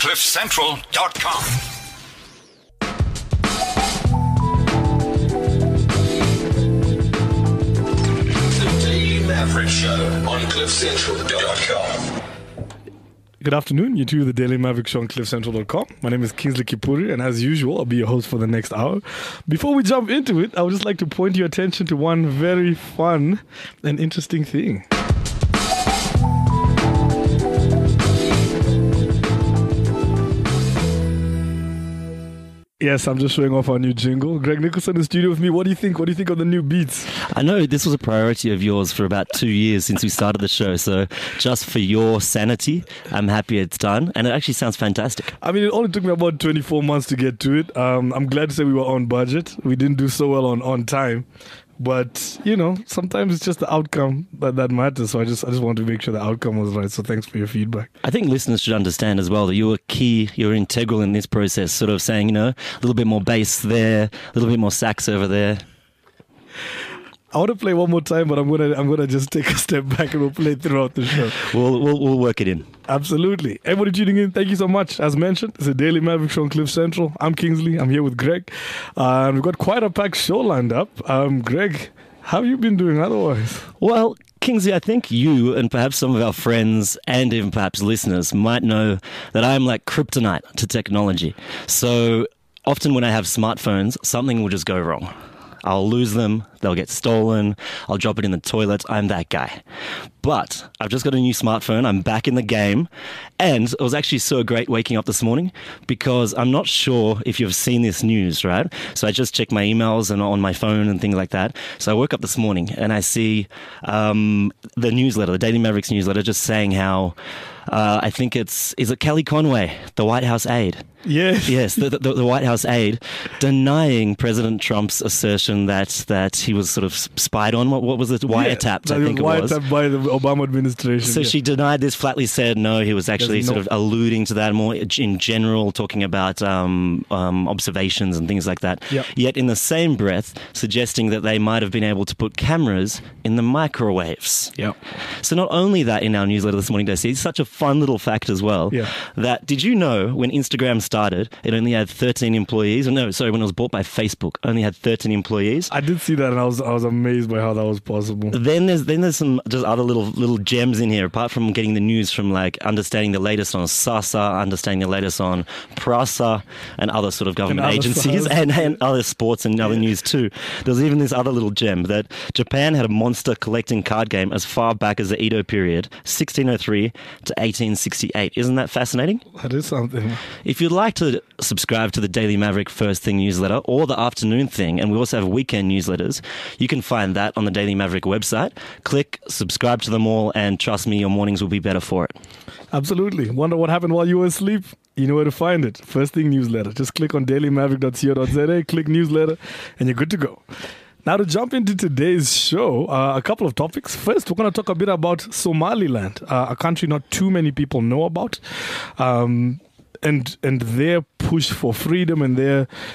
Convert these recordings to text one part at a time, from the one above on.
CliffCentral.com. The Daily Maverick Show on CliffCentral.com. Good afternoon. You're to the Daily Maverick Show on CliffCentral.com. My name is Kingsley Kipuri, and as usual, I'll be your host for the next hour. Before we jump into it, I would just like to point your attention to one very fun and interesting thing. Yes, I'm just showing off our new jingle. Greg Nicholson in the studio with me. What do you think? What do you think of the new beats? I know this was a priority of yours for about 2 years since we started the show. So just for your sanity, I'm happy it's done. And it actually sounds fantastic. I mean, it only took me about 24 months to get to it. I'm glad to say we were on budget. We didn't do so well on time. But, you know, sometimes it's just the outcome that matters. So I just want to make sure the outcome was right. So thanks for your feedback. I think listeners should understand as well that you were key, you're integral in this process, sort of saying, you know, a little bit more bass there, a little bit more sax over there. I want to play one more time, but I'm gonna just take a step back and we'll play it throughout the show. We'll work it in. Absolutely. Everybody tuning in, thank you so much. As mentioned, it's a Daily Maverick Show on Cliff Central. I'm Kingsley. I'm here with Greg. We've got quite a packed show lined up. Greg, how have you been doing otherwise? Well, Kingsley, I think you and perhaps some of our friends and even perhaps listeners might know that I'm like kryptonite to technology. So often when I have smartphones, something will just go wrong. I'll lose them, they'll get stolen, I'll drop it in the toilet, I'm that guy. But I've just got a new smartphone, I'm back in the game, and it was actually so great waking up this morning because I'm not sure if you've seen this news, right? So I just checked my emails and on my phone and things like that. So I woke up this morning and I see the newsletter, the Daily Mavericks newsletter, just saying how I think is it Kelly Conway, the White House aide? Yes. Yes, the White House aide denying President Trump's assertion that he was sort of spied on. What was it? Wiretapped, I think it was. Wiretapped by the Obama administration. So she denied this, flatly said no, he was actually sort of alluding to that more in general, talking about observations and things like that. Yep. Yet in the same breath, suggesting that they might have been able to put cameras in the microwaves. Yep. So not only that, in our newsletter this morning, Desi, it's such a fun little fact as well, that did you know when Instagram started, it only had 13 employees? When it was bought by Facebook, only had 13 employees. I did see that and I was amazed by how that was possible. Then there's some just other little gems in here, apart from getting the news from like understanding the latest on SASA, understanding the latest on PRASA and other sort of government agencies and other sports and other news too. There's even this other little gem that Japan had a monster collecting card game as far back as the Edo period, 1603 to 1868. Isn't that fascinating? That is something. If you'd like to subscribe to the Daily Maverick First Thing newsletter or the Afternoon Thing, and we also have weekend newsletters, you can find that on the Daily Maverick website. Click, subscribe to them all, and trust me, your mornings will be better for it. Absolutely. Wonder what happened while you were asleep? You know where to find it. First Thing newsletter. Just click on dailymaverick.co.za, click newsletter, and you're good to go. Now, to jump into today's show, a couple of topics. First, we're going to talk a bit about Somaliland, a country not too many people know about, and their push for freedom and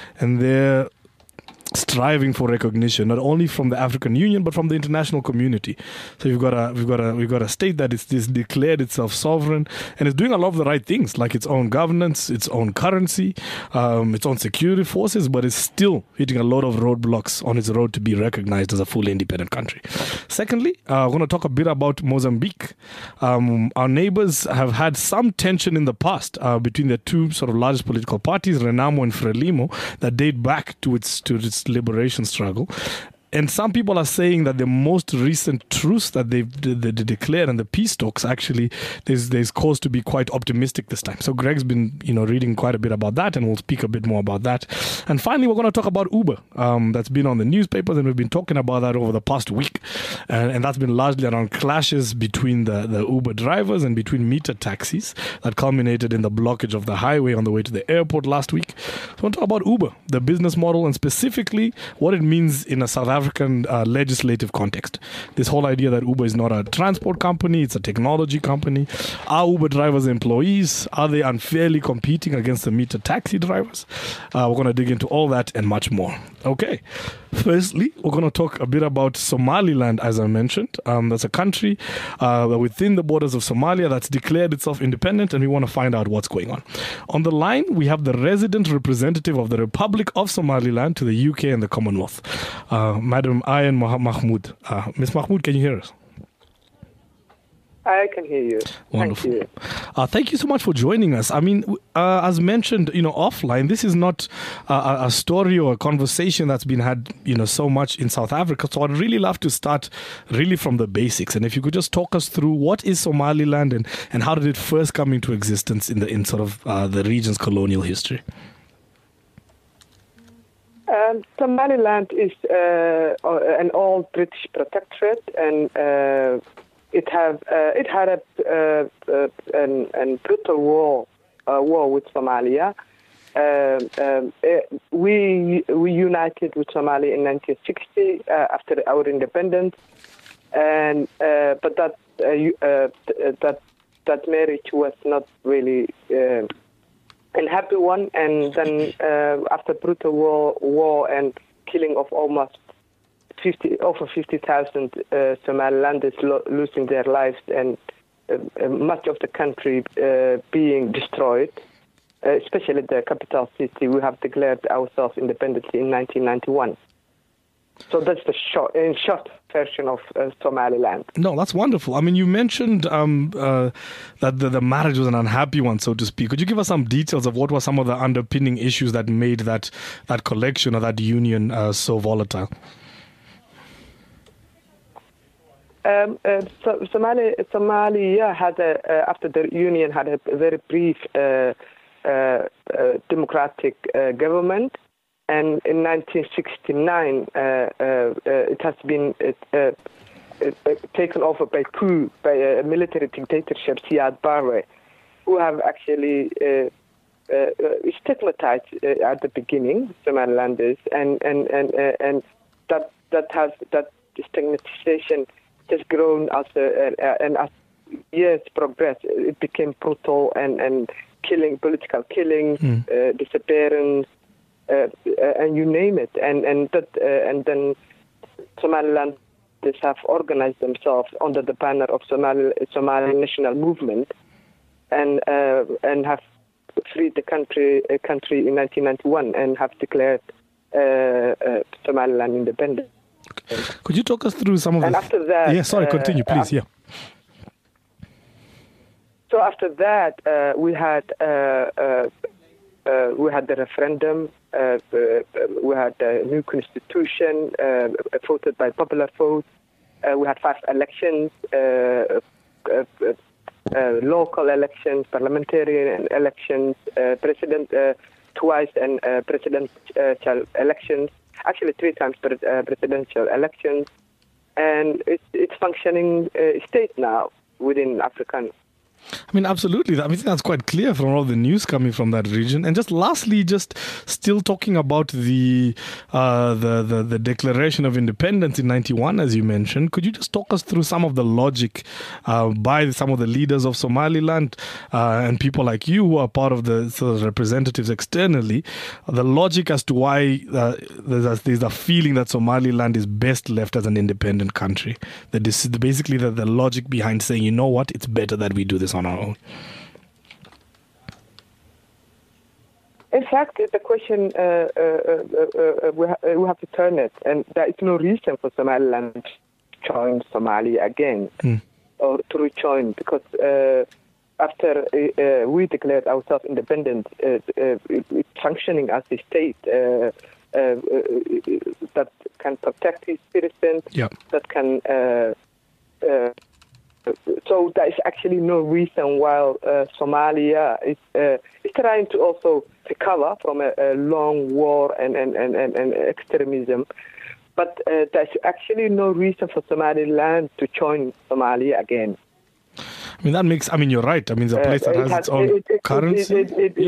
their striving for recognition, not only from the African Union but from the international community. So we've got a state that is declared itself sovereign and is doing a lot of the right things, like its own governance, its own currency, its own security forces, but is still hitting a lot of roadblocks on its road to be recognized as a fully independent country. Secondly, we're going to talk a bit about Mozambique. Our neighbors have had some tension in the past between the two sort of largest political parties, Renamo and Frelimo, that date back to its liberation struggle. And some people are saying that the most recent truce that they declared and the peace talks, actually, there's cause to be quite optimistic this time. So Greg's been, reading quite a bit about that, and we'll speak a bit more about that. And finally, we're going to talk about Uber. That's been on the newspapers, and we've been talking about that over the past week. And that's been largely around clashes between the Uber drivers and between meter taxis that culminated in the blockage of the highway on the way to the airport last week. So I want to talk about Uber, the business model, and specifically what it means in a South African legislative context. This whole idea that Uber is not a transport company, it's a technology company. Are Uber drivers employees? Are they unfairly competing against the meter taxi drivers? We're going to dig into all that and much more. Okay. Firstly, we're going to talk a bit about Somaliland, as I mentioned. That's a country within the borders of Somalia that's declared itself independent, and we want to find out what's going on. On the line, we have the resident representative of the Republic of Somaliland to the UK and the Commonwealth, Madam Ayan Mahmood. Ms. Mahmood, can you hear us? I can hear you. Wonderful. Thank you. Thank you so much for joining us. I mean, as mentioned, offline, this is not a story or a conversation that's been had, so much in South Africa. So I'd really love to start really from the basics. And if you could just talk us through what is Somaliland and how did it first come into existence in sort of the region's colonial history? Somaliland is an old British protectorate, and it had a brutal war with Somalia. We united with Somalia in 1960 after our independence, and but that marriage was not really a happy one. And then after brutal war and killing of almost over 50,000 Somalilanders losing their lives, and much of the country being destroyed, especially the capital city. We have declared ourselves independently in 1991. So that's the short version of Somaliland. No, that's wonderful. I mean, you mentioned that the marriage was an unhappy one, so to speak. Could you give us some details of what were some of the underpinning issues that made that collection or that union so volatile? Somalia had after the union had a very brief democratic government, and in 1969 it has been taken over by coup, by a military dictatorship, Siad Barre, who have actually stigmatized at the beginning Somalilanders, and that stigmatization has grown and as years progressed, it became brutal and killing, political killing, disappearance, and you name it. And then Somaliland have organized themselves under the banner of Somali National Movement, and have freed the country in 1991 and have declared Somaliland independent. Could you talk us through some of and after that, continue, please. So after that, we had the referendum. We had a new constitution voted by popular vote. We had 5 elections: local elections, parliamentary elections, president twice, and presidential elections. Actually, 3 times presidential elections, and it's functioning state now within African. I mean, absolutely. I mean, that's quite clear from all the news coming from that region. And just lastly, just still talking about the Declaration of Independence in 91, as you mentioned, could you just talk us through some of the logic by some of the leaders of Somaliland and people like you who are part of the sort of representatives externally, the logic as to why there's a feeling that Somaliland is best left as an independent country? That is basically the logic behind saying, you know what, it's better that we do this on our own. In fact, the question, we have to turn it, and there is no reason for Somaliland to join Somalia again or to rejoin, because after we declared ourselves independent, it's functioning as a state that can protect its citizens, that can... So there is actually no reason why Somalia is trying to also recover from a long war and extremism. But there's actually no reason for Somaliland to join Somalia again. I mean, that makes... I mean, you're right. I mean, it's a place that has its own currency.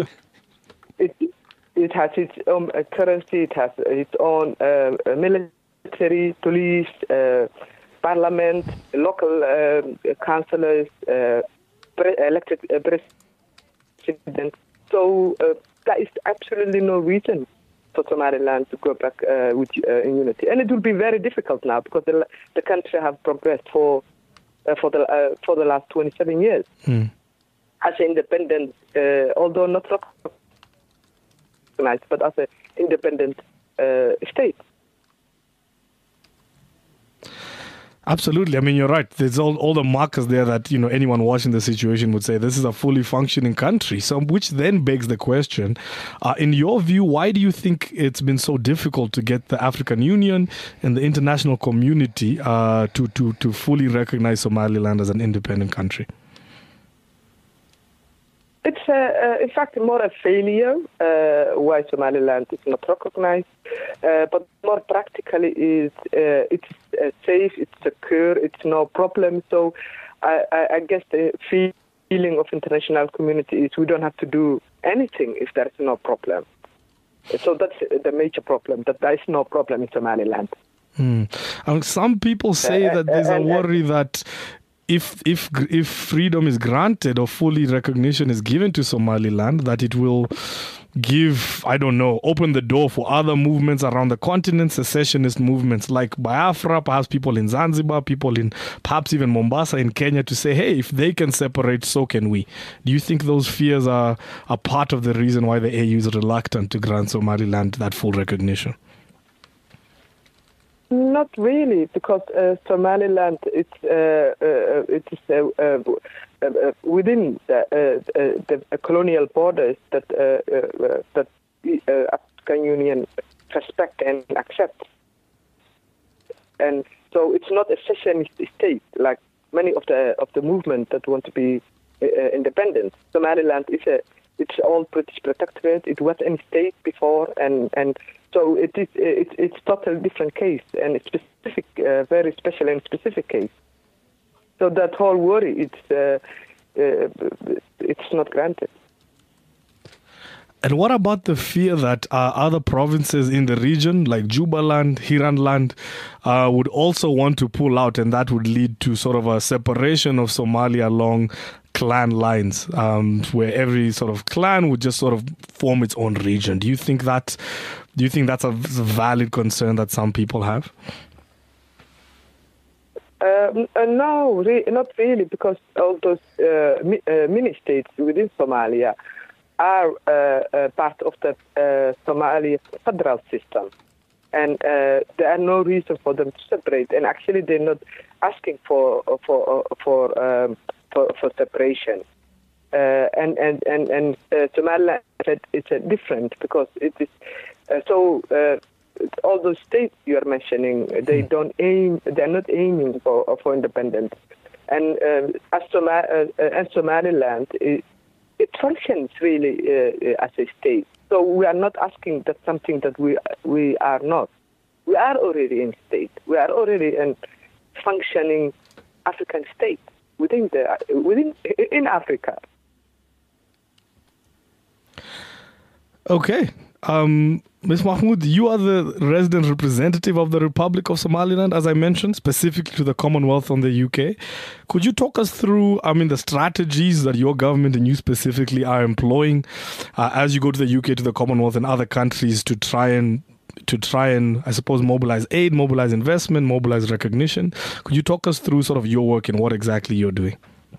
It has its own currency. It has its own military, police, parliament, local councillors, elected president. So there is absolutely no reason for Somaliland to go back in unity, and it will be very difficult now because the country has progressed for the last 27 years. as an independent, although not recognized, but as an independent state. Absolutely. I mean, you're right. There's all the markers there that, anyone watching the situation would say this is a fully functioning country. So, which then begs the question, in your view, why do you think it's been so difficult to get the African Union and the international community to fully recognize Somaliland as an independent country? It's, in fact, more a failure why Somaliland is not recognized. But more practically, it's safe, it's secure, it's no problem. So I guess the feeling of international community is we don't have to do anything if there is no problem. So that's the major problem, that there is no problem in Somaliland. Some people say that there's a worry that if freedom is granted or fully recognition is given to Somaliland, that it will open the door for other movements around the continent, secessionist movements like Biafra, perhaps people in Zanzibar, people in perhaps even Mombasa in Kenya, to say, hey, if they can separate, so can we. Do you think those fears are part of the reason why the AU is reluctant to grant Somaliland that full recognition? Not really, because Somaliland it is within the colonial borders that African Union respect and accept, and so it's not a secessionist state like many of the movement that want to be independent. Somaliland it's all British protectorate. It was a state before, and so it's totally different case and a specific, very special and specific case. So that whole worry, it's not granted. And what about the fear that other provinces in the region, like Jubaland, Hiranland, would also want to pull out, and that would lead to sort of a separation of Somalia along clan lines, where every sort of clan would just sort of form its own region? Do you think that's a valid concern that some people have? No, not really, because all those mini states within Somalia are part of the Somali federal system, and there are no reason for them to separate. And actually, they're not asking for separation. And Somaliland is different because it is all those states you are mentioning, they're not aiming for independence. And as Somaliland, it functions really as a state. So we are not asking that something that we are not. We are already in state. We are already in functioning African state within Africa. Okay. Ms. Mahmoud, you are the resident representative of the Republic of Somaliland, as I mentioned, specifically to the Commonwealth on the UK. Could you talk us through, the strategies that your government and you specifically are employing as you go to the UK, to the Commonwealth and other countries to try and, I suppose, mobilize aid, mobilize investment, mobilize recognition? Could you talk us through sort of your work and what exactly you're doing?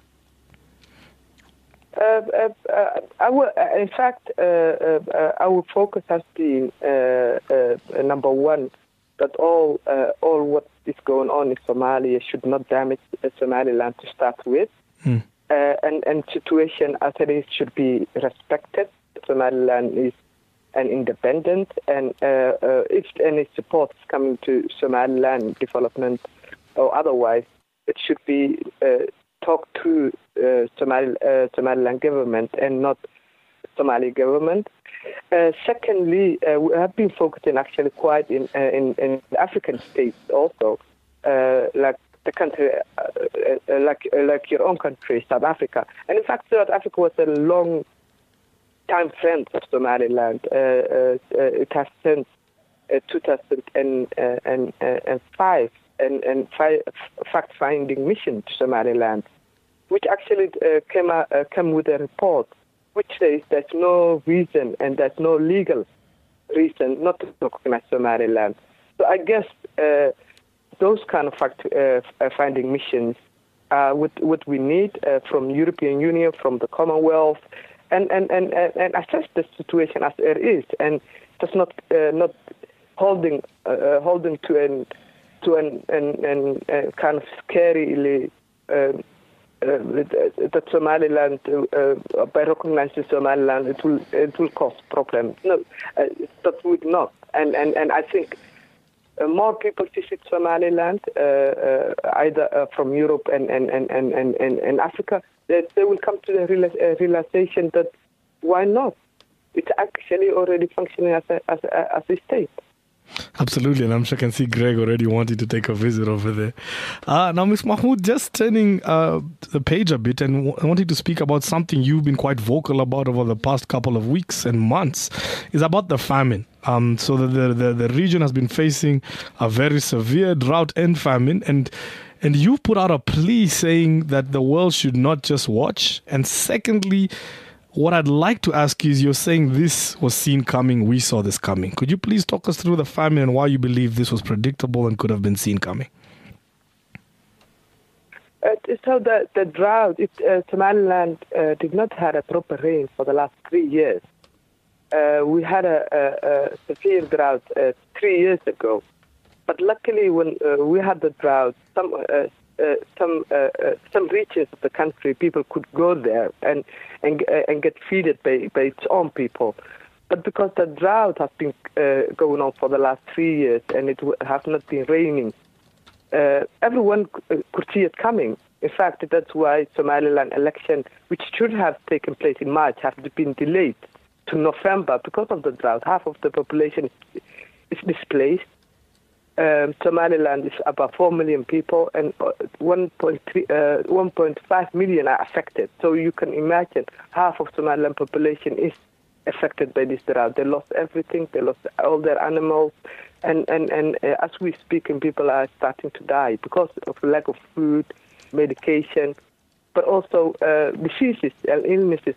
In fact, our focus has been number one, that all what is going on in Somalia should not damage Somaliland to start with, and situation as it is should be respected. Somaliland is an independent, and if any support is coming to Somaliland development or otherwise, it should be talked to Somaliland government and not Somali government. Secondly, we have been focusing actually quite in African states also, like the country, like your own country, South Africa. And in fact, South Africa was a long time friend of Somaliland. It has since 2005 and fact-finding mission to Somaliland, which actually came with a report which says there's no reason and there's no legal reason not to recognize Somaliland. So I guess those kind of fact-finding missions what we need from European Union, from the Commonwealth, and assess the situation as it is, and just not holding to an kind of scarily that Somaliland, by recognizing Somaliland, it will cause problems. No, that would not. And I think more people visit Somaliland, either from Europe and Africa, that they will come to the realization that why not? It's actually already functioning as a state. Absolutely, and I'm sure I can see Greg already wanting to take a visit over there. Now, Ms. Mahmoud, just turning the page a bit and wanting to speak about something you've been quite vocal about over the past couple of weeks and months, is about the famine. So the region has been facing a very severe drought and famine, and you put out a plea saying that the world should not just watch. And secondly, what I'd like to ask you is, you're saying this was seen coming, we saw this coming. Could you please talk us through the famine and why you believe this was predictable and could have been seen coming? So the drought, Somaliland did not have a proper rain for the last 3 years. We had a severe drought 3 years ago. But luckily, when we had the drought, some regions of the country, people could go there and get fed by its own people. But because the drought has been going on for the last 3 years and it has not been raining, everyone could see it coming. In fact, that's why Somaliland election, which should have taken place in March, has been delayed to November because of the drought. Half of the population is displaced. Somaliland is about 4 million people, and 1.5 million are affected. So you can imagine half of Somaliland population is affected by this drought. They lost everything. They lost all their animals, and as we speak, people are starting to die because of lack of food, medication, but also diseases and illnesses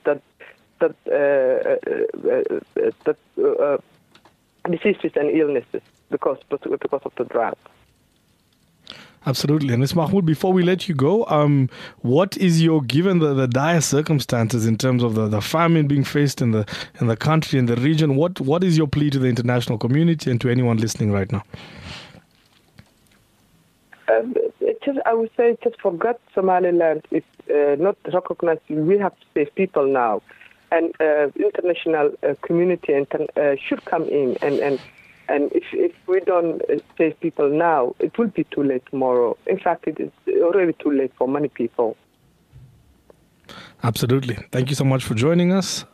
diseases and illnesses because of the drought. Absolutely. And Ms. Mahmoud, before we let you go, what is given the dire circumstances in terms of the famine being faced in the country, in the region, what is your plea to the international community and to anyone listening right now? I would say just forget Somaliland is not recognized. We have to save people now. And international community should come in. And if we don't save people now, it will be too late tomorrow. In fact, it is already too late for many people. Absolutely. Thank you so much for joining us.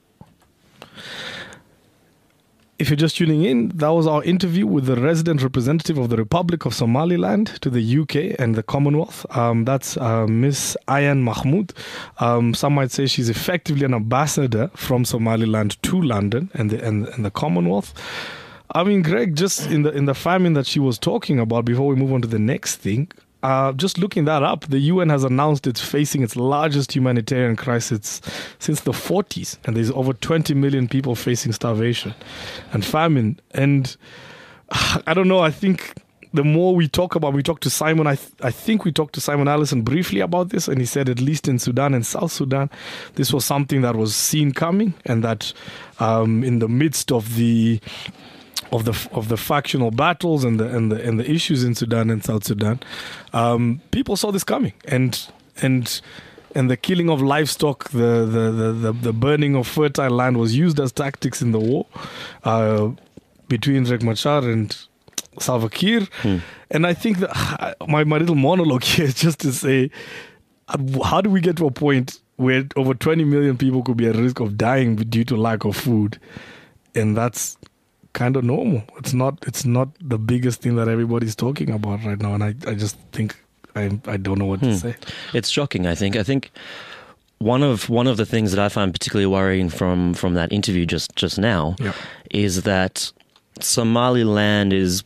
If you're just tuning in, that was our interview with the resident representative of the Republic of Somaliland to the UK and the Commonwealth. That's Miss Ayan Mahmoud. Some might say she's effectively an ambassador from Somaliland to London and the Commonwealth. I mean, Greg, just in the famine that she was talking about, before we move on to the next thing, just looking that up, the UN has announced it's facing its largest humanitarian crisis since the 40s. And there's over 20 million people facing starvation and famine. And I don't know, I think the more we talk to Simon, I think we talked to Simon Allison briefly about this, and he said at least in Sudan and South Sudan, this was something that was seen coming, and that in the midst of the factional battles and the issues in Sudan and South Sudan, people saw this coming, and the killing of livestock, the burning of fertile land was used as tactics in the war between Riek Machar and Salva Kiir. And I think that my little monologue here is just to say, how do we get to a point where over 20 million people could be at risk of dying due to lack of food? And that's kind of normal. It's not the biggest thing that everybody's talking about right now, and I just think I don't know what to say. It's shocking. I think one of the things that I find particularly worrying from that interview just now is that Somaliland is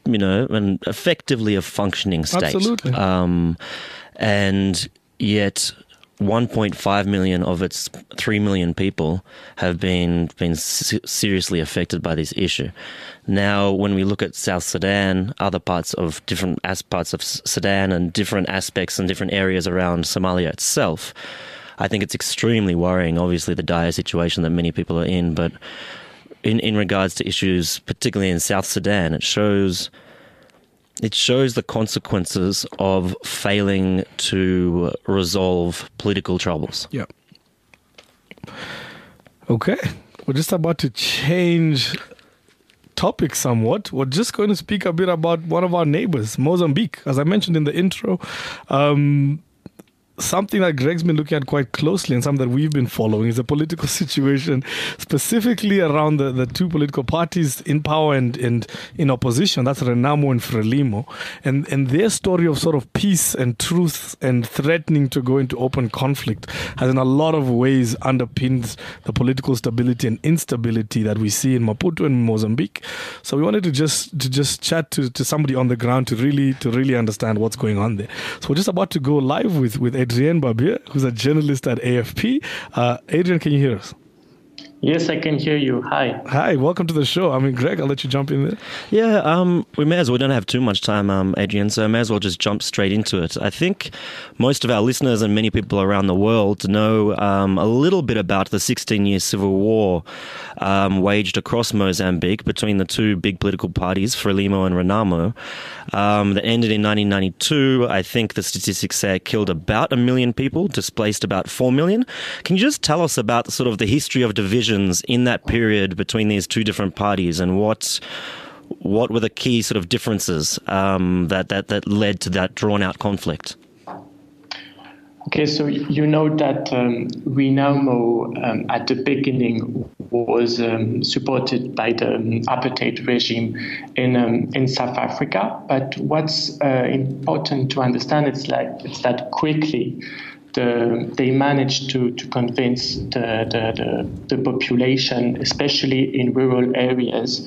effectively a functioning state. Absolutely. And yet 1.5 million of its 3 million people have been seriously affected by this issue. Now, when we look at South Sudan, other parts of parts of Sudan and different aspects and different areas around Somalia itself, I think it's extremely worrying, obviously, the dire situation that many people are in. But in regards to issues, particularly in South Sudan, it shows the consequences of failing to resolve political troubles. Yeah. Okay. We're just about to change topic somewhat. We're just going to speak a bit about one of our neighbors, Mozambique. As I mentioned in the intro, something that Greg's been looking at quite closely and something that we've been following is the political situation, specifically around the two political parties in power and in opposition. That's Renamo and Frelimo. And their story of sort of peace and truth and threatening to go into open conflict has in a lot of ways underpinned the political stability and instability that we see in Maputo and Mozambique. So we wanted to just chat to somebody on the ground to really understand what's going on there. So we're just about to go live with Adrien Barbier, who's a journalist at AFP. Adrien, can you hear us? Yes, I can hear you. Hi. Hi, welcome to the show. I mean, Greg, I'll let you jump in there. Yeah, we don't have too much time, Adrien, so I may as well just jump straight into it. I think most of our listeners and many people around the world know a little bit about the 16-year civil war waged across Mozambique between the two big political parties, Frelimo and Renamo, that ended in 1992. I think the statistics say it killed about 1 million people, displaced about 4 million. Can you just tell us about sort of the history of divisions in that period between these two different parties, and what were the key sort of differences that led to that drawn-out conflict? Okay, so you know that Renamo at the beginning was supported by the apartheid regime in South Africa, but what's important to understand is that quickly they managed to convince the population, especially in rural areas,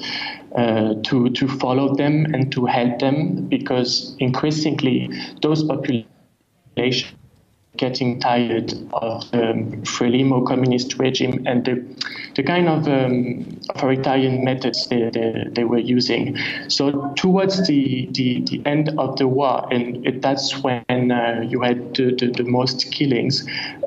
to follow them and to help them, because increasingly those populations getting tired of the Frelimo communist regime and the kind of authoritarian methods they were using. So towards the end of the war, and that's when you had the most killings,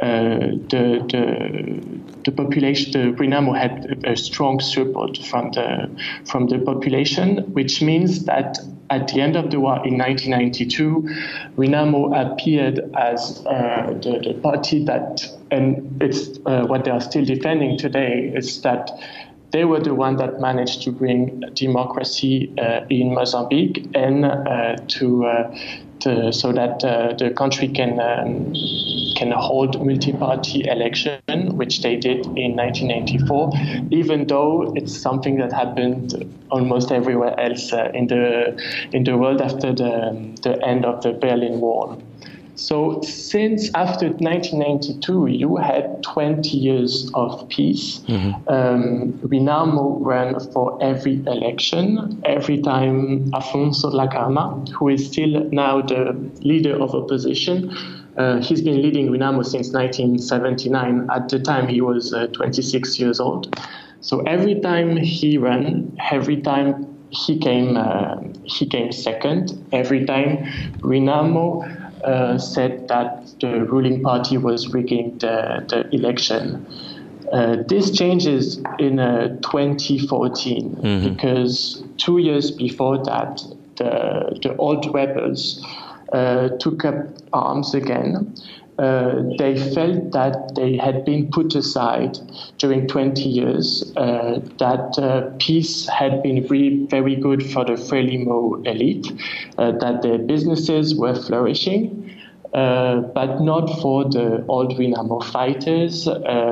the population, the Renamo had a strong support from the population, which means that at the end of the war in 1992, Renamo appeared as the party that, and it's what they are still defending today, is that they were the one that managed to bring democracy in Mozambique and so that the country can hold multi-party election, which they did in 1994, even though it's something that happened almost everywhere else in the world after the end of the Berlin Wall. So since after 1992, you had 20 years of peace. Mm-hmm. Renamo ran for every election. Every time Afonso Dhlakama, who is still now the leader of opposition, he's been leading Renamo since 1979. At the time, he was 26 years old. So every time he ran, every time he came second. Every time Renamo said that the ruling party was rigging the election. This changes in 2014 mm-hmm. because 2 years before that, the old rebels took up arms again. They felt that they had been put aside during 20 years, that peace had been really very good for the Frelimo elite, that their businesses were flourishing, but not for the old Renamo fighters.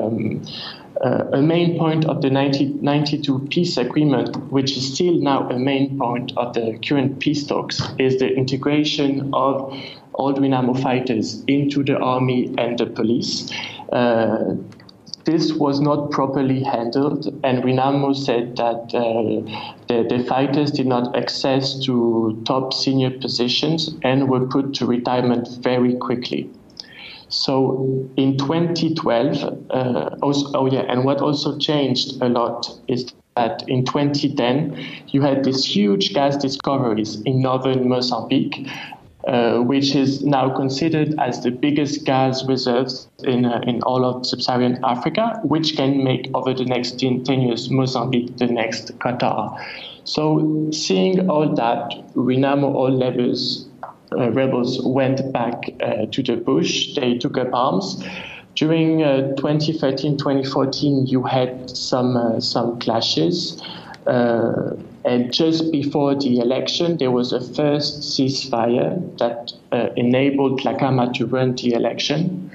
A main point of the 1992 peace agreement, which is still now a main point of the current peace talks, is the integration of old Renamo fighters into the army and the police. This was not properly handled, and Renamo said that the fighters did not access to top senior positions and were put to retirement very quickly. So in 2012, and what also changed a lot is that in 2010, you had these huge gas discoveries in northern Mozambique, which is now considered as the biggest gas reserves in all of sub-Saharan Africa, which can make over the next 10 years Mozambique the next Qatar. So seeing all that, Renamo, all rebels went back to the bush. They took up arms. During 2013-2014, you had some clashes. And just before the election, there was a first ceasefire that enabled Dhlakama to run the election,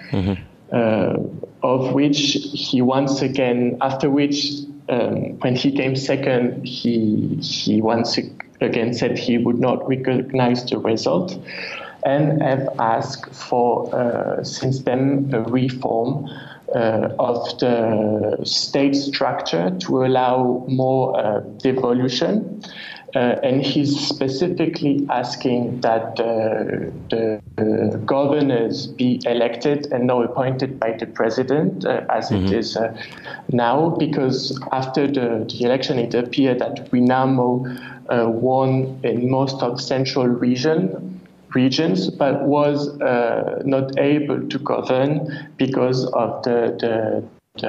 of which he once again, after which, when he came second, he once again said he would not recognize the result and have asked for, since then, a reform of the state structure to allow more devolution. And he's specifically asking that the governors be elected and not appointed by the president, as it is now, because after the election, it appeared that Renamo won in most of central regions, but was not able to govern because of the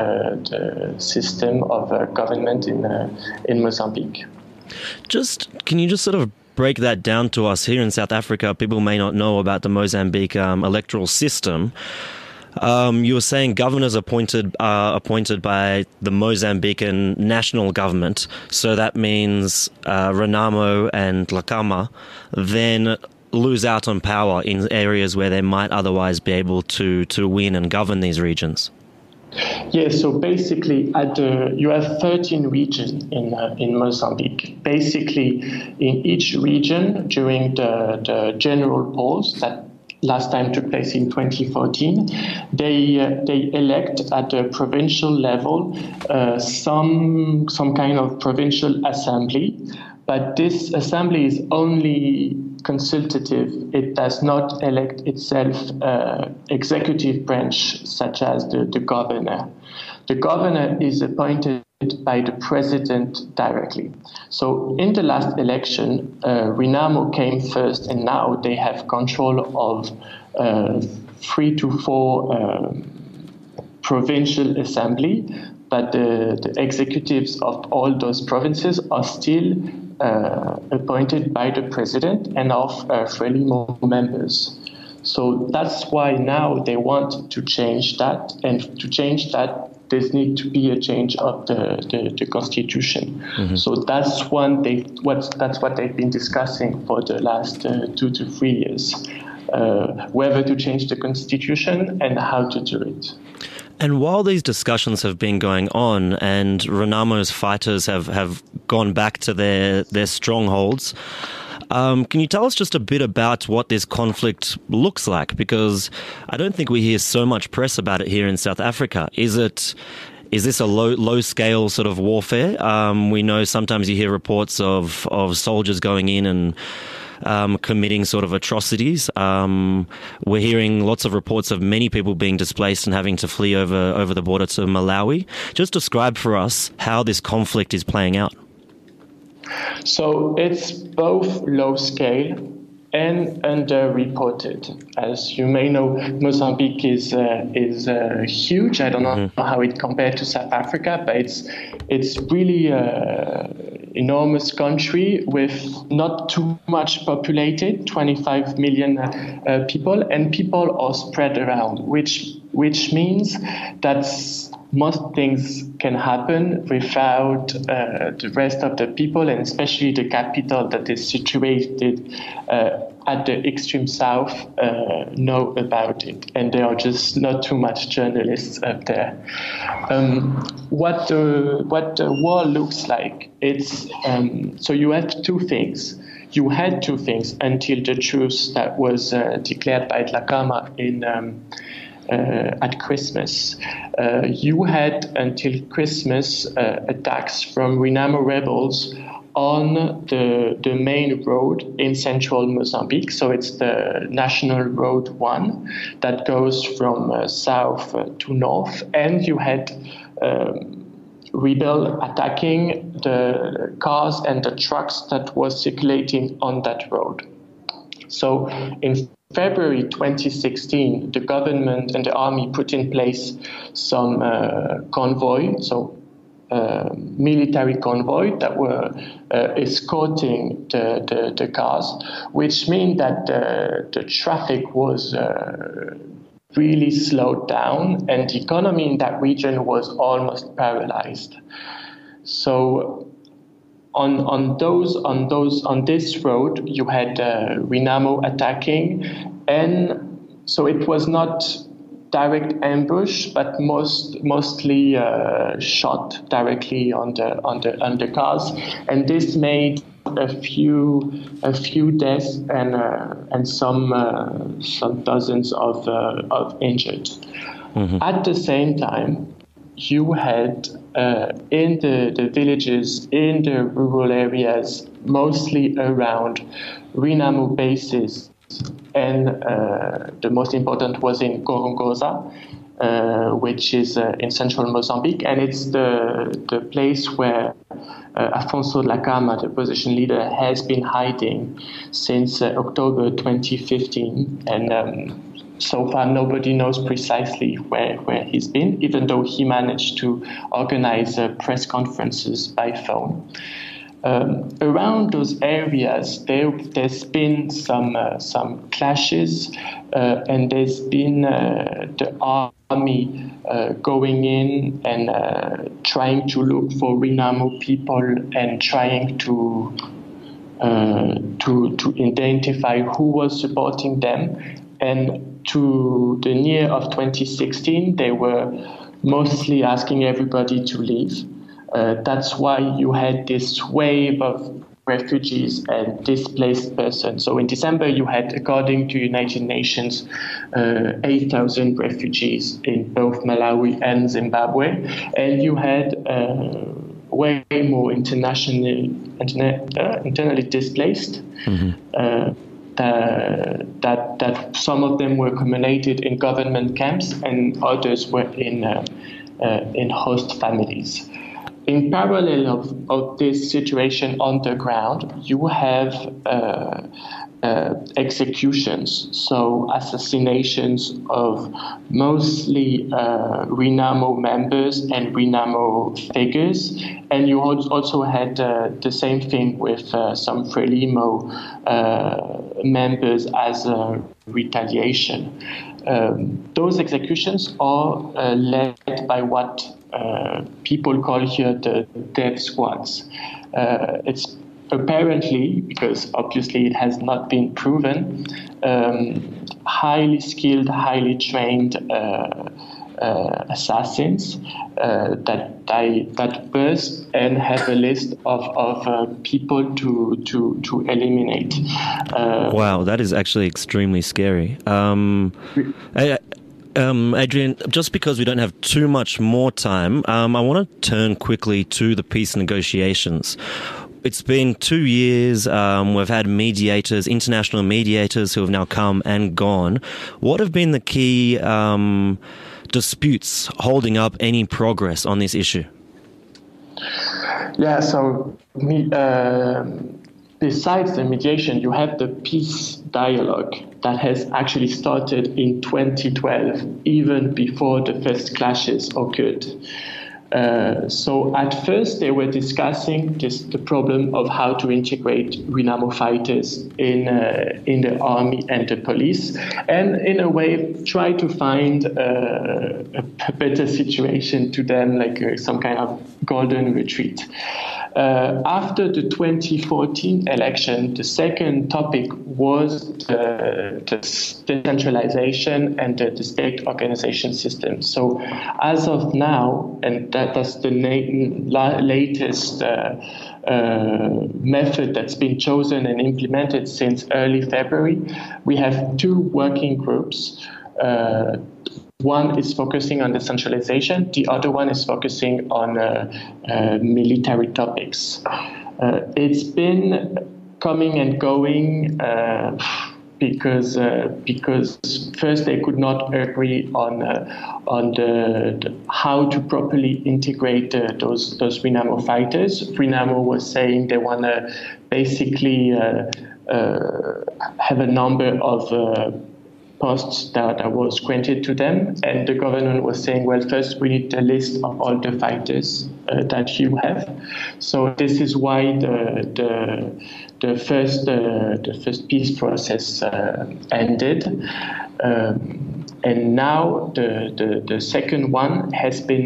system of government in Mozambique. Can you just sort of break that down to us? Here in South Africa, people may not know about the Mozambique electoral system. You were saying governors are appointed by the Mozambican national government, so that means Renamo and Dhlakama then lose out on power in areas where they might otherwise be able to win and govern these regions. Yes, so basically you have 13 regions in Mozambique. Basically, in each region, during the general polls that last time took place in 2014, they elect at the provincial level some kind of provincial assembly, but this assembly is only consultative. It does not elect itself executive branch, such as the governor. The governor is appointed by the president directly. So in the last election, Renamo came first, and now they have control of 3 to 4 provincial assembly, but the executives of all those provinces are still appointed by the president and of Frelimo members. So that's why now they want to change that, and to change that, there's need to be a change of the constitution. So that's what they've been discussing for the last 2 to 3 years, whether to change the constitution and how to do it. And while these discussions have been going on and Renamo's fighters have gone back to their strongholds, can you tell us just a bit about what this conflict looks like? Because I don't think we hear so much press about it here in South Africa. Is this a low scale sort of warfare? We know sometimes you hear reports of soldiers going in and committing sort of atrocities. We're hearing lots of reports of many people being displaced and having to flee over the border to Malawi. Just describe for us how this conflict is playing out. So it's both low scale and underreported. As you may know, Mozambique is huge. I don't know how it compared to South Africa, but it's really enormous country with not too much populated, 25 million people, and people are spread around, which means that most things can happen without the rest of the people, and especially the capital that is situated at the extreme south know about it, and there are just not too much journalists up there. What the war looks like, it's so you have two things. You had two things until the truce that was declared by Dhlakama at Christmas. You had until Christmas attacks from Renamo rebels on the main road in central Mozambique. So it's the National Road 1 that goes from south to north. And you had rebel attacking the cars and the trucks that was circulating on that road. So in February 2016, the government and the army put in place some convoy, military convoy that were escorting the cars, which means that the traffic was really slowed down and the economy in that region was almost paralyzed. So on this road, you had Renamo attacking, and so it was not direct ambush, but mostly shot directly on the cars, and this made a few deaths and some dozens of injured. Mm-hmm. At the same time, you had in the villages, in the rural areas, mostly around Renamo bases, and the most important was in Gorongosa, which is in central Mozambique, and it's the place where Afonso Dhlakama, the opposition leader, has been hiding since October 2015, and so far nobody knows precisely where he's been, even though he managed to organize press conferences by phone. Around those areas, there's been some clashes, and there's been the army going in and trying to look for Renamo people and trying to identify who was supporting them. And to the year of 2016, they were mostly asking everybody to leave. That's why you had this wave of refugees and displaced persons. So in December, you had, according to United Nations, 8,000 refugees in both Malawi and Zimbabwe, and you had way more internally displaced. Mm-hmm. That some of them were accumulated in government camps and others were in host families. In parallel of this situation on the ground, you have executions, so assassinations of mostly Renamo members and Renamo figures, and you also had the same thing with some Frelimo members as a retaliation. Those executions are led by what people call here the death squads. It's apparently, because obviously it has not been proven, highly skilled, highly trained assassins that burst and have a list of people to eliminate. Wow, that is actually extremely scary. Adrian, just because we don't have too much more time, I want to turn quickly to the peace negotiations. It's been 2 years. We've had mediators, international mediators who have now come and gone. What have been the key disputes holding up any progress on this issue? Yeah, so besides the mediation, you have the peace dialogue that has actually started in 2012, even before the first clashes occurred. So at first they were discussing the problem of how to integrate Renamo fighters in the army and the police, and in a way try to find a better situation to them, like some kind of golden retreat. After the 2014 election, the second topic was the decentralization and the state organization system. So as of now, and that's the latest method that's been chosen and implemented since early February, we have two working groups. one is focusing on decentralization, the other one is focusing on military topics. It's been coming and going because first they could not agree on the how to properly integrate those Renamo fighters. Renamo was saying they want to basically have a number of posts that was granted to them, and the government was saying, well, first we need a list of all the fighters that you have. So this is why the first peace process ended, and now the second one has been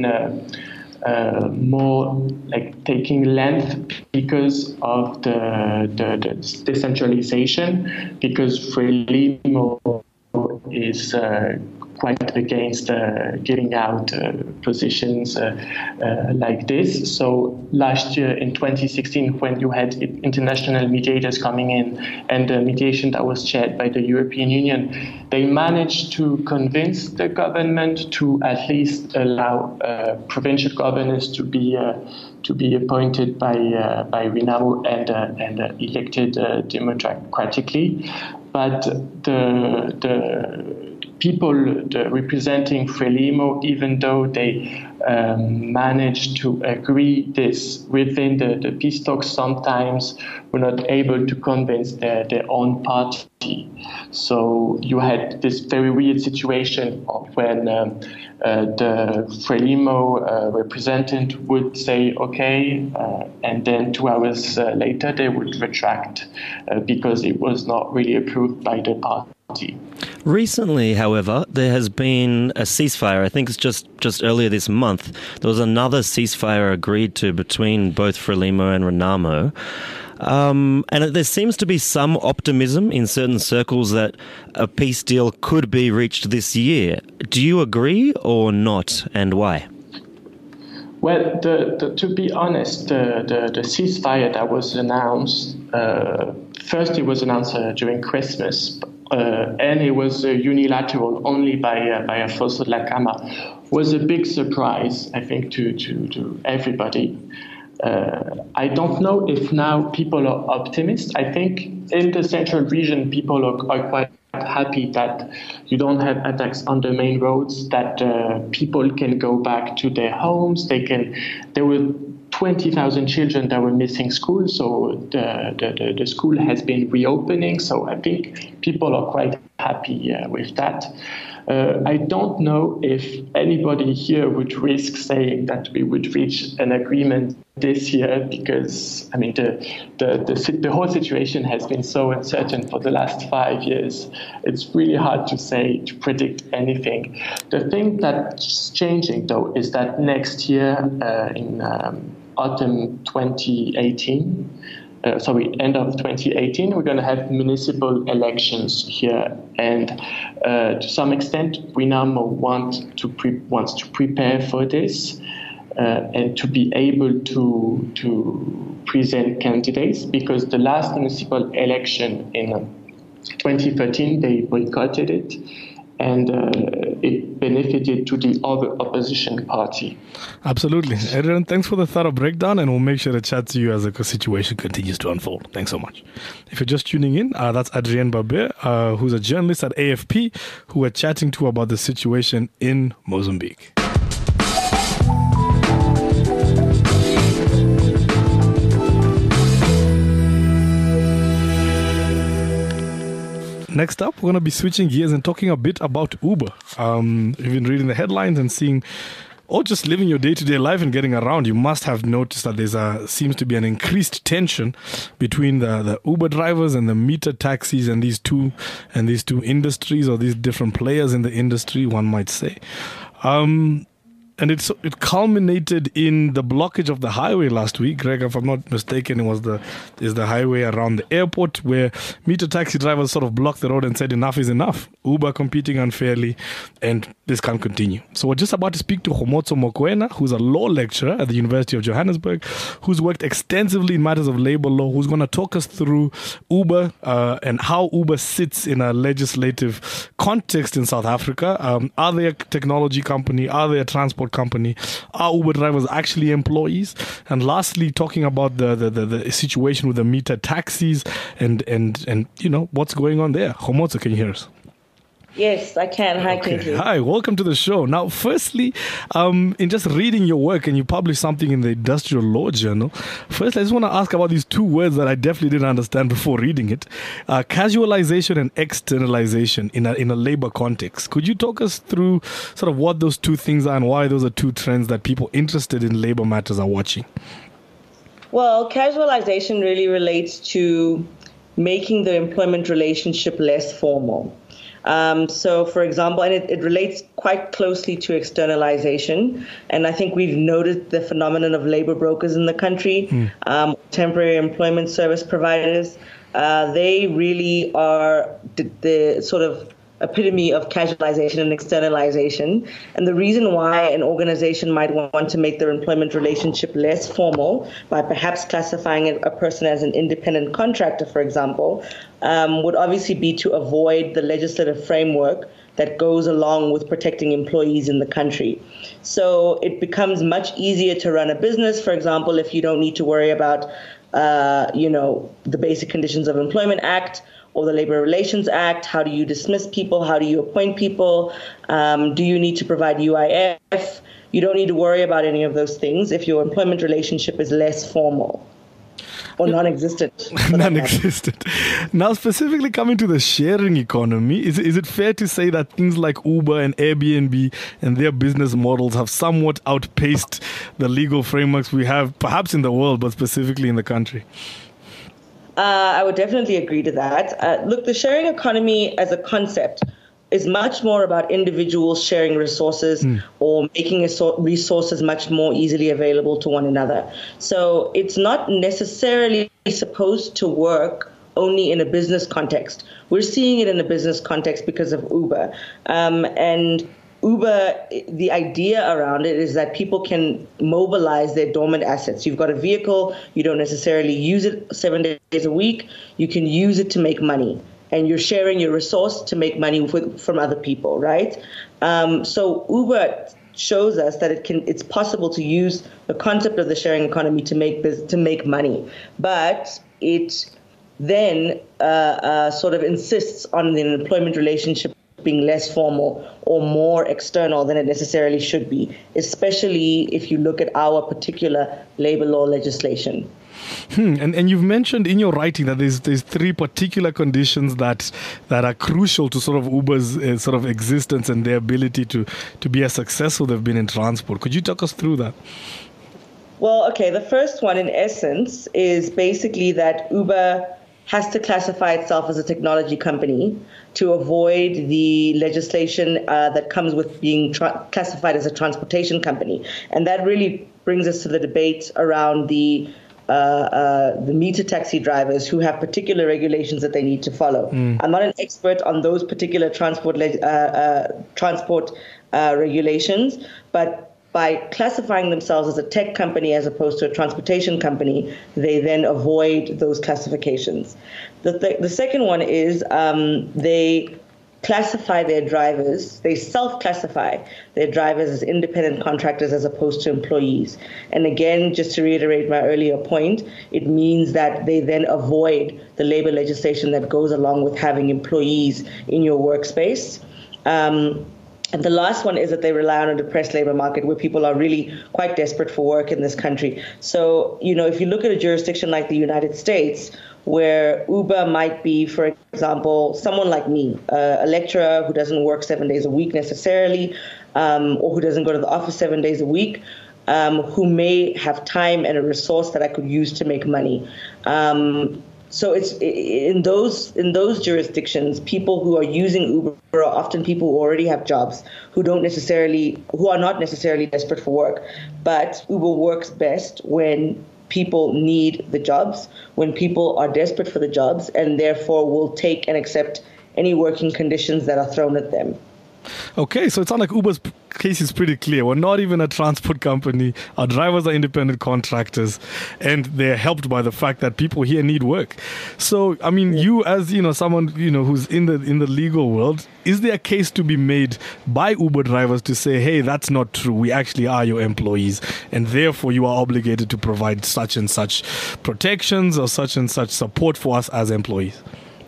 more like taking length because of the decentralization, because Frelimo is quite against giving out positions like this. So last year in 2016, when you had international mediators coming in and the mediation that was chaired by the European Union, they managed to convince the government to at least allow provincial governors to be appointed by Renamo and elected democratically. But the people representing Frelimo, even though they managed to agree this within the peace talks, sometimes were not able to convince their own party. So you had this very weird situation when the Frelimo representative would say okay, and then 2 hours later they would retract because it was not really approved by the party. Recently, however, there has been a ceasefire. I think it's just earlier this month. There was another ceasefire agreed to between both Frelimo and Renamo. And there seems to be some optimism in certain circles that a peace deal could be reached this year. Do you agree or not, and why? Well, to be honest, the ceasefire that was announced, first it was announced during Christmas, and it was unilateral only by Afonso Dhlakama, was a big surprise, I think, to everybody. I don't know if now people are optimistic. I think in the central region, people are quite happy that you don't have attacks on the main roads, that people can go back to their homes. There were 20,000 children that were missing school, so the school has been reopening. So I think people are quite happy with that. I don't know if anybody here would risk saying that we would reach an agreement this year, because I mean the whole situation has been so uncertain for the last 5 years. It's really hard to predict anything. The thing that's changing though is that next year in autumn 2018. End of 2018, we're going to have municipal elections here, and to some extent, Renamo wants to prepare for this and to be able to present candidates, because the last municipal election in 2013 they boycotted it, and it benefited to the other opposition party. Absolutely. Adrian, thanks for the thorough breakdown, and we'll make sure to chat to you as the situation continues to unfold. Thanks so much. If you're just tuning in, that's Adrien Barber, who's a journalist at AFP, who we're chatting to about the situation in Mozambique. Next up, we're going to be switching gears and talking a bit about Uber. You've been reading the headlines and seeing, or just living your day-to-day life and getting around, you must have noticed that seems to be an increased tension between the Uber drivers and the meter taxis and these two industries, or these different players in the industry, one might say. And it culminated in the blockage of the highway last week. Greg, if I'm not mistaken, is the highway around the airport where meter taxi drivers sort of blocked the road and said enough is enough. Uber competing unfairly, and this can't continue. So we're just about to speak to Khomotso Mokoena, who's a law lecturer at the University of Johannesburg, who's worked extensively in matters of labor law, who's going to talk us through Uber and how Uber sits in a legislative context in South Africa. Are they a technology company? Are they a transport company? Are Uber drivers actually employees? And lastly, talking about the situation with the meter taxis and what's going on there. Khomotso, can you hear us? Yes, I can. Hi, Kinsley. Hi, welcome to the show. Now, firstly, in just reading your work, and you published something in the Industrial Law Journal, first, I just want to ask about these two words that I definitely didn't understand before reading it. Casualization and externalization in a labor context. Could you talk us through sort of what those two things are and why those are two trends that people interested in labor matters are watching? Well, casualization really relates to making the employment relationship less formal. So, for example, and it relates quite closely to externalization. And I think we've noted the phenomenon of labor brokers in the country, temporary employment service providers. They really are the sort of epitome of casualization and externalization. And the reason why an organization might want to make their employment relationship less formal by perhaps classifying a person as an independent contractor, for example, would obviously be to avoid the legislative framework that goes along with protecting employees in the country. So it becomes much easier to run a business, for example, if you don't need to worry about, the Basic Conditions of Employment Act or the Labor Relations Act. How do you dismiss people? How do you appoint people? Do you need to provide UIF? You don't need to worry about any of those things if your employment relationship is less formal or non-existent. Non-existent. Now, specifically coming to the sharing economy, is it fair to say that things like Uber and Airbnb and their business models have somewhat outpaced the legal frameworks we have, perhaps in the world, but specifically in the country? I would definitely agree to that. Look, the sharing economy as a concept is much more about individuals sharing resources or making resources much more easily available to one another. So it's not necessarily supposed to work only in a business context. We're seeing it in a business context because of Uber. And Uber, the idea around it is that people can mobilize their dormant assets. You've got a vehicle, you don't necessarily use it 7 days a week, you can use it to make money. And you're sharing your resource to make money from other people, right? So Uber shows us that it's possible to use the concept of the sharing economy to make money, but it then sort of insists on the employment relationship being less formal or more external than it necessarily should be, especially if you look at our particular labor law legislation. And you've mentioned in your writing that there's three particular conditions that are crucial to sort of Uber's sort of existence and their ability to be as successful they've been in transport. Could you talk us through that? Well, okay, the first one in essence is basically that Uber has to classify itself as a technology company to avoid the legislation that comes with being classified as a transportation company. And that really brings us to the debate around the meter taxi drivers who have particular regulations that they need to follow. I'm not an expert on those particular transport regulations, but by classifying themselves as a tech company as opposed to a transportation company, they then avoid those classifications. The second one is they classify their drivers, they self-classify their drivers as independent contractors as opposed to employees. And again, just to reiterate my earlier point, it means that they then avoid the labor legislation that goes along with having employees in your workspace. And the last one is that they rely on a depressed labor market where people are really quite desperate for work in this country. So, if you look at a jurisdiction like the United States, where Uber might be, for example, someone like me, a lecturer who doesn't work 7 days a week necessarily, or who doesn't go to the office 7 days a week, who may have time and a resource that I could use to make money. So it's in those jurisdictions, people who are using Uber are often people who already have jobs, who are not necessarily desperate for work. But Uber works best when people need the jobs, when people are desperate for the jobs, and therefore will take and accept any working conditions that are thrown at them. Okay, so it sounds like Uber's case is pretty clear. We're not even a transport company. Our drivers are independent contractors, and they're helped by the fact that people here need work. So, I mean, you as someone who's in the legal world, is there a case to be made by Uber drivers to say, hey, that's not true. We actually are your employees, and therefore you are obligated to provide such and such protections or such and such support for us as employees?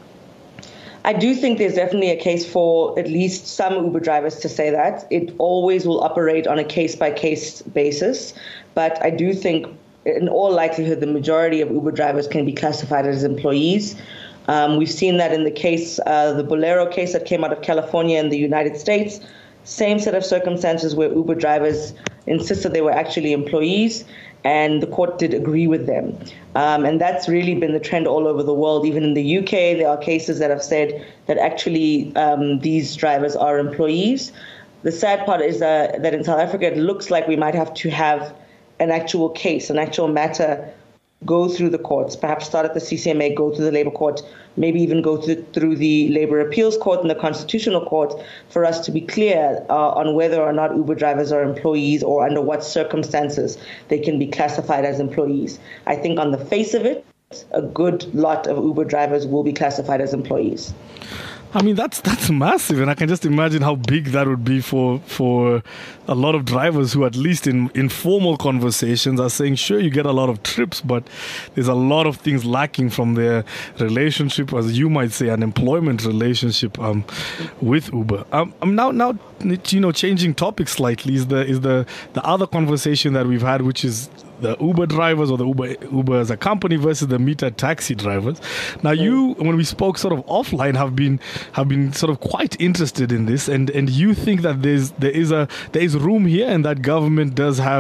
I do think there's definitely a case for at least some Uber drivers to say that. It always will operate on a case-by-case basis. But I do think, in all likelihood, the majority of Uber drivers can be classified as employees. We've seen that in the case, the Bolero case that came out of California in the United States. Same set of circumstances where Uber drivers insisted they were actually employees, and the court did agree with them. And that's really been the trend all over the world. Even in the UK, there are cases that have said that actually these drivers are employees. The sad part is that in South Africa, it looks like we might have to have an actual case, an actual matter go through the courts, perhaps start at the CCMA, go to the Labour Court, maybe even go through the Labour Appeals Court and the Constitutional Court for us to be clear on whether or not Uber drivers are employees or under what circumstances they can be classified as employees. I think on the face of it, a good lot of Uber drivers will be classified as employees. I mean, that's massive, and I can just imagine how big that would be for a lot of drivers who, at least in informal conversations, are saying, sure, you get a lot of trips, but there's a lot of things lacking from their relationship, as you might say, an employment relationship with Uber. Now, changing topics slightly is the other conversation that we've had, which is the Uber drivers or the Uber as a company versus the meter taxi drivers. Now, you, when we spoke sort of offline, have been sort of quite interested in this, and you think that there is room here, and that government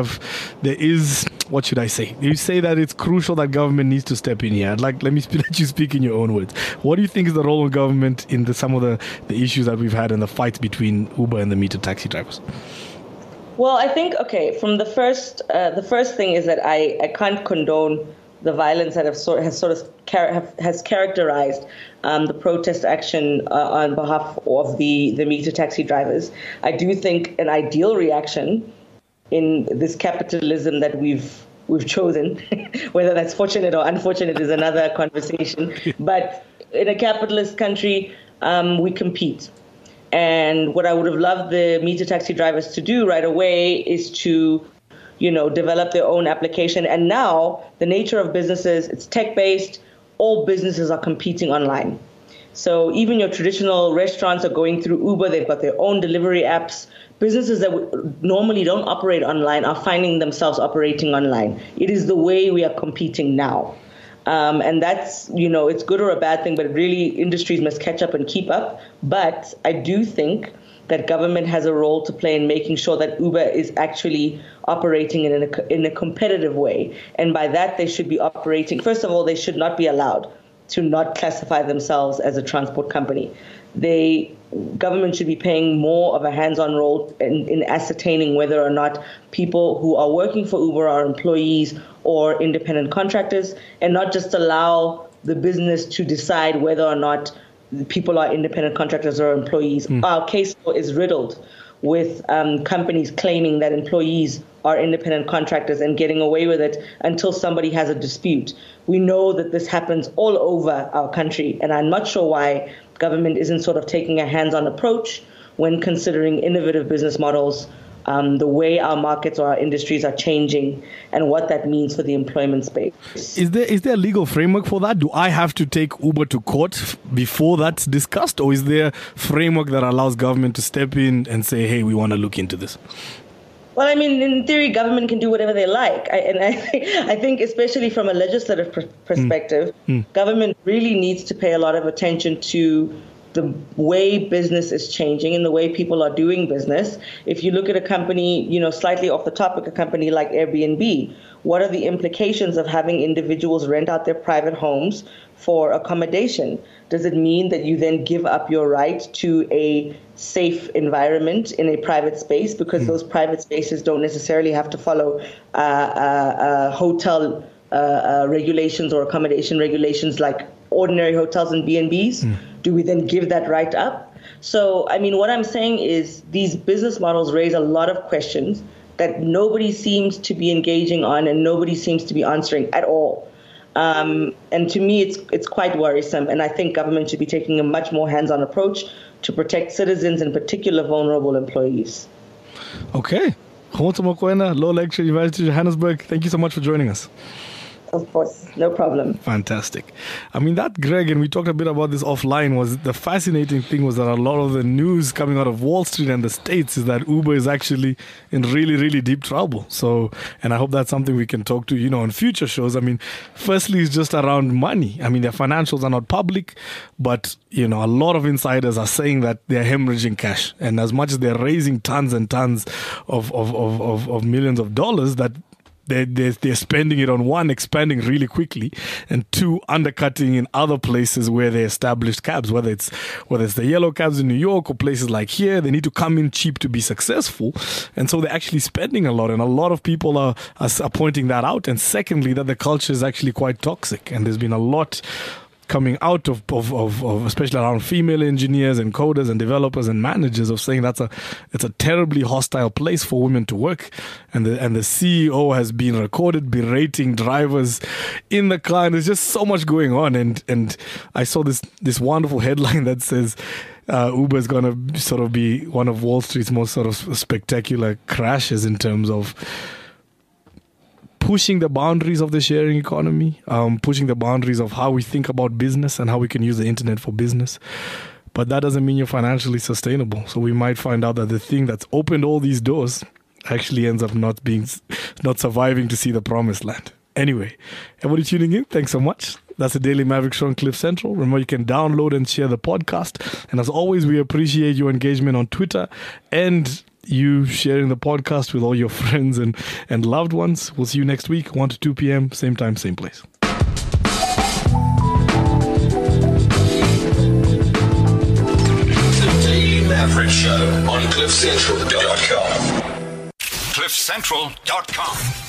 what should I say? You say that it's crucial that government needs to step in here. Let you speak in your own words. What do you think is the role of government in some of the issues that we've had in the fight between Uber and the meter taxi drivers? Well, I think, from the first thing is that I can't condone the violence that has characterized the protest action on behalf of the meter taxi drivers. I do think an ideal reaction in this capitalism that we've chosen, whether that's fortunate or unfortunate is another conversation. But in a capitalist country, we compete. And what I would have loved the meter taxi drivers to do right away is to, develop their own application. And now the nature of businesses, it's tech-based. All businesses are competing online. So even your traditional restaurants are going through Uber. They've got their own delivery apps. Businesses that normally don't operate online are finding themselves operating online. It is the way we are competing now. And that's, it's good or a bad thing, but really industries must catch up and keep up. But I do think that government has a role to play in making sure that Uber is actually operating in a competitive way. And by that, they should be operating. First of all, they should not be allowed to not classify themselves as a transport company. Government should be playing more of a hands-on role in ascertaining whether or not people who are working for Uber are employees or independent contractors, and not just allow the business to decide whether or not people are independent contractors or employees. Our case law is riddled with companies claiming that employees are independent contractors and getting away with it until somebody has a dispute. We know that this happens all over our country, and I'm not sure why government isn't sort of taking a hands-on approach when considering innovative business models, the way our markets or our industries are changing, and what that means for the employment space. Is there a legal framework for that? Do I have to take Uber to court before that's discussed, or is there a framework that allows government to step in and say, hey, we want to look into this? Well, I mean, in theory, government can do whatever they like. I think especially from a legislative perspective, government really needs to pay a lot of attention to the way business is changing and the way people are doing business. If you look at a company, slightly off the topic, a company like Airbnb, what are the implications of having individuals rent out their private homes for accommodation? Does it mean that you then give up your right to a safe environment in a private space because those private spaces don't necessarily have to follow hotel regulations or accommodation regulations like ordinary hotels and B&Bs? Do we then give that right up? So, what I'm saying is these business models raise a lot of questions that nobody seems to be engaging on and nobody seems to be answering at all. And to me, it's quite worrisome. And I think government should be taking a much more hands-on approach to protect citizens, in particular vulnerable employees. Okay. Khonto Mokoena, Law Lecturer, University of Johannesburg. Thank you so much for joining us. Of course, no problem. Fantastic. That, Greg, and we talked a bit about this offline, was the fascinating thing was that a lot of the news coming out of Wall Street and the States is that Uber is actually in really, really deep trouble. So, and I hope that's something we can talk to, in future shows. Firstly, it's just around money. Their financials are not public, but, a lot of insiders are saying that they're hemorrhaging cash. And as much as they're raising tons and tons of millions of dollars, that they're spending it on, one, expanding really quickly, and two, undercutting in other places where they established cabs, whether it's the yellow cabs in New York or places like here. They need to come in cheap to be successful, and so they're actually spending a lot, and a lot of people are pointing that out. And secondly, that the culture is actually quite toxic, and there's been a lot coming out of especially around female engineers and coders and developers and managers of saying it's a terribly hostile place for women to work, and the CEO has been recorded berating drivers in the car, and there's just so much going on. And I saw this wonderful headline that says Uber is going to sort of be one of Wall Street's most sort of spectacular crashes in terms of pushing the boundaries of the sharing economy, pushing the boundaries of how we think about business and how we can use the internet for business. But that doesn't mean you're financially sustainable. So we might find out that the thing that's opened all these doors actually ends up not surviving to see the promised land. Anyway, everybody tuning in, thanks so much. That's the Daily Maverick Show on Cliff Central. Remember, you can download and share the podcast. And as always, we appreciate your engagement on Twitter and you sharing the podcast with all your friends and loved ones. We'll see you next week, 1 to 2 p.m., same time, same place. The Daily Maverick Show on CliffCentral.com. CliffCentral.com.